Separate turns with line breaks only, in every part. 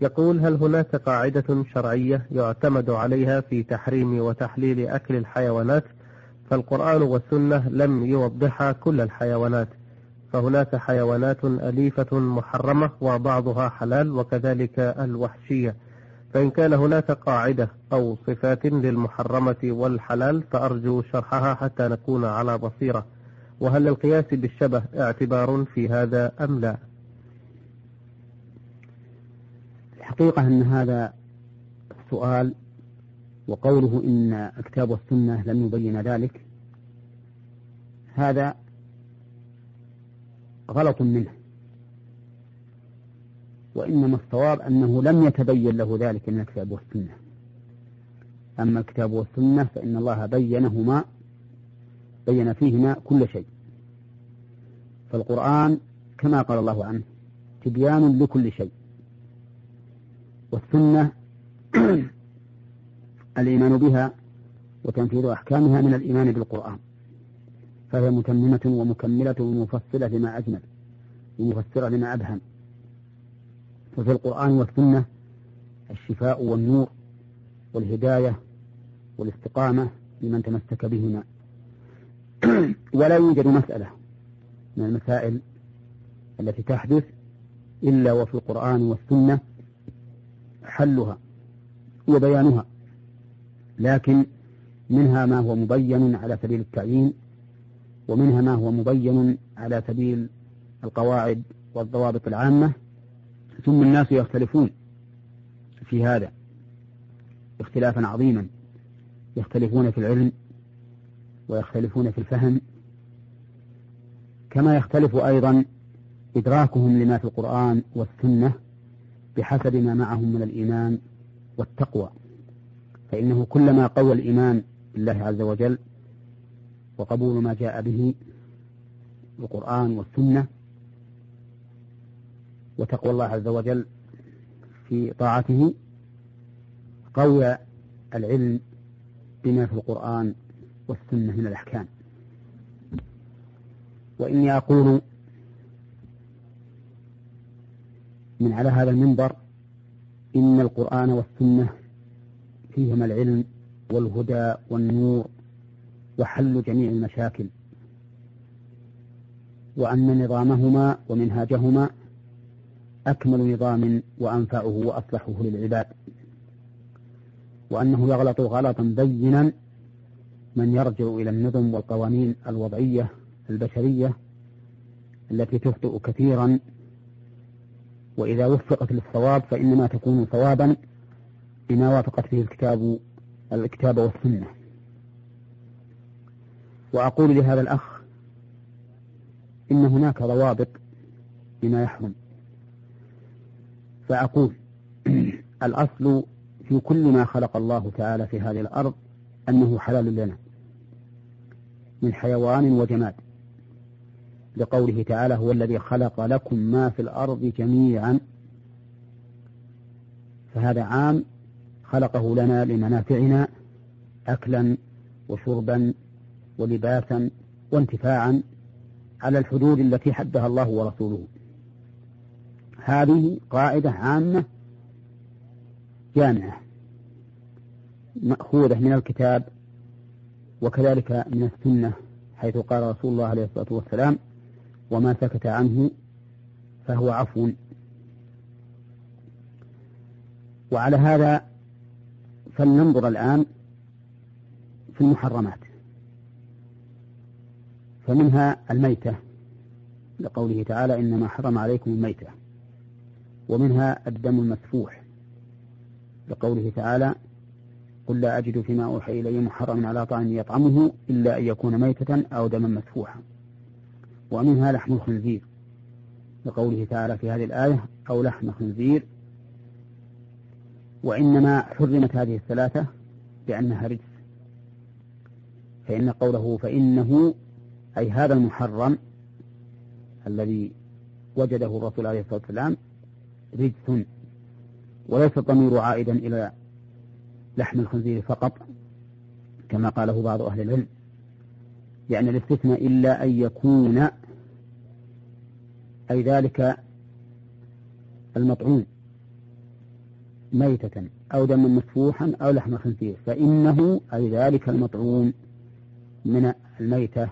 يقول: هل هناك قاعدة شرعية يعتمد عليها في تحريم وتحليل أكل الحيوانات؟ فالقرآن والسنة لم يوضحا كل الحيوانات، فهناك حيوانات أليفة محرمة وبعضها حلال، وكذلك الوحشية. فإن كان هناك قاعدة أو صفات للمحرمة والحلال فأرجو شرحها حتى نكون على بصيرة. وهل القياس بالشبه اعتبار في هذا أم لا؟
الحقيقة أن هذا السؤال وقوله إن الكتاب والسنة لم يبين ذلك هذا غلط منه، وإنما الصواب أنه لم يتبين له ذلك من الكتاب والسنة. أما الكتاب والسنة فإن الله بين فيهما كل شيء. فالقرآن كما قال الله عنه تبيان لكل شيء، والسنة الإيمان بها وتنفيذ أحكامها من الإيمان بالقرآن، فهي متممة ومكملة ومفصلة لما أجمل ومفسرة لما أبهم. ففي القرآن والسنة الشفاء والنور والهداية والاستقامة لمن تمسك بهما. ولا يوجد مسألة من المسائل التي تحدث إلا وفي القرآن والسنة حلها وبيانها، لكن منها ما هو مبين على سبيل التعيين، ومنها ما هو مبين على سبيل القواعد والضوابط العامة. ثم الناس يختلفون في هذا اختلافا عظيما، يختلفون في العلم ويختلفون في الفهم، كما يختلف أيضا إدراكهم لما في القرآن والسنة بحسب ما معهم من الإيمان والتقوى. فإنه كلما قوى الإيمان بالله عز وجل وقبول ما جاء به القرآن والسنة وتقوى الله عز وجل في طاعته، قوى العلم بما في القرآن والسنة من الأحكام. وإني أقول من على هذا المنبر إن القرآن والسنة فيهما العلم والهدى والنور وحل جميع المشاكل، وأن نظامهما ومنهاجهما أكمل نظام وأنفعه وأصلحه للعباد، وأنه يغلط غلطا بينا من يرجع إلى النظم والقوانين الوضعية البشرية التي تخطئ كثيرا، وإذا وفقت للصواب فإنما تكون صوابا بما وافقت فيه الكتاب والسنة. وأقول لهذا الأخ إن هناك ضوابط بما يحرم، فأقول الأصل في كل ما خلق الله تعالى في هذه الأرض أنه حلال لنا من حيوان وجماد، لقوله تعالى هو الذي خلق لكم ما في الأرض جميعا، فهذا عام خلقه لنا لمنافعنا أكلا وشربا ولباسا وانتفاعا على الحدود التي حدها الله ورسوله. هذه قاعدة عامة جامعة مأخوذة من الكتاب وكذلك من السنة، حيث قال رسول الله عليه الصلاة والسلام وما سكت عنه فهو عفو. وعلى هذا فلننظر الآن في المحرمات، فمنها الميتة لقوله تعالى إنما حرم عليكم الميتة، ومنها الدم المسفوح لقوله تعالى قل لا أجد فيما أوحي إلي محرم على طاعم يطعمه إلا أن يكون ميتة أو دما مسفوحا، ومنها لحم الخنزير لقوله تعالى في هذه الآية أو لحم خنزير. وإنما حرمت هذه الثلاثة لأنها رجس، فإن قوله فإنه أي هذا المحرم الذي وجده الرسول عليه الصلاة والسلام رجس، وليس الضمير عائدا إلى لحم الخنزير فقط كما قاله بعض أهل العلم، لأن الاستثناء إلا أن يكون أي ذلك المطعوم ميتة أو دما مسفوحا أو لحم خنزير فإنه أي ذلك المطعوم من الميتة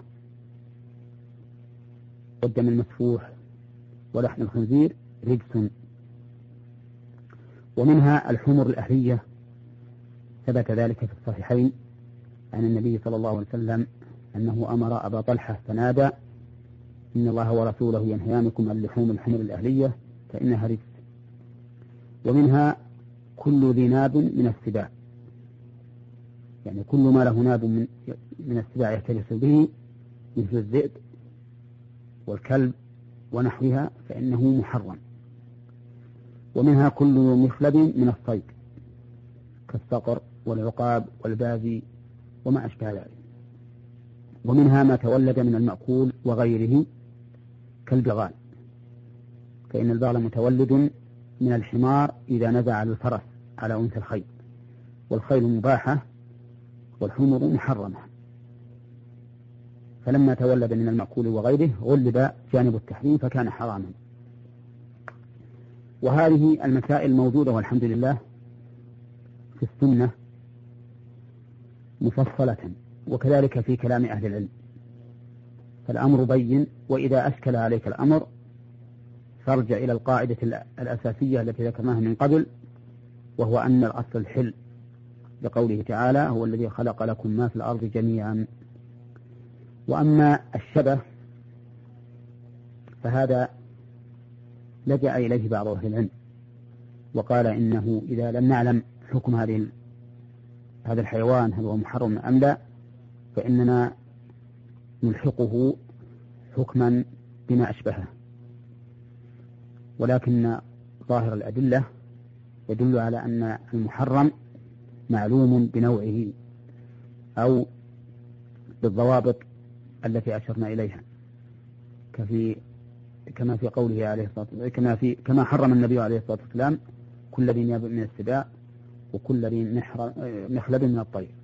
والدم المسفوح ولحم الخنزير رجس. ومنها الحمر الأهلية، ثبت ذلك في الصحيحين عن النبي صلى الله عليه وسلم أنه أمر أبا طلحة فنادى إن الله ورسوله ينهيانكم عن لحوم الحمر الأهلية فإنها رجس. ومنها كل ذي ناب من السباع، يعني كل ما له ناب من السباع يختلف به مثل الذئب والكلب ونحوها فإنه محرم. ومنها كل مخلب من الصيد كالصقر والعقاب والبازي وما أشبه ذلك. ومنها ما تولد من المأكول وغيره كالبغال، فإن البغل متولد من الحمار إذا نزع على الفرس على أنثى الخيل، والخيل مباحة والحمر محرمة، فلما تولد من المأكول وغيره غلب جانب التحريم فكان حراما. وهذه المسائل موجودة والحمد لله في السنة مفصلة، وكذلك في كلام أهل العلم، فالأمر بين. وإذا أشكل عليك الأمر فارجع إلى القاعدة الأساسية التي ذكرناها من قبل، وهو أن الأصل الحل، لقوله تعالى هو الذي خلق لكم ما في الأرض جميعا. وأما الشبه فهذا لجأ إليه بعض أهل العلم وقال إنه إذا لم نعلم حكم هذا الحيوان هل هو محرم أم لا فإننا نلحقه حكما بما أشبهه، ولكن ظاهر الأدلة يدل على أن المحرم معلوم بنوعه أو بالضوابط التي أشرنا إليها، كما في قوله عليه الصلاة والسلام كما حرم النبي عليه الصلاة والسلام كل ذي ناب من السباع وكل ذي مخلب من الطير.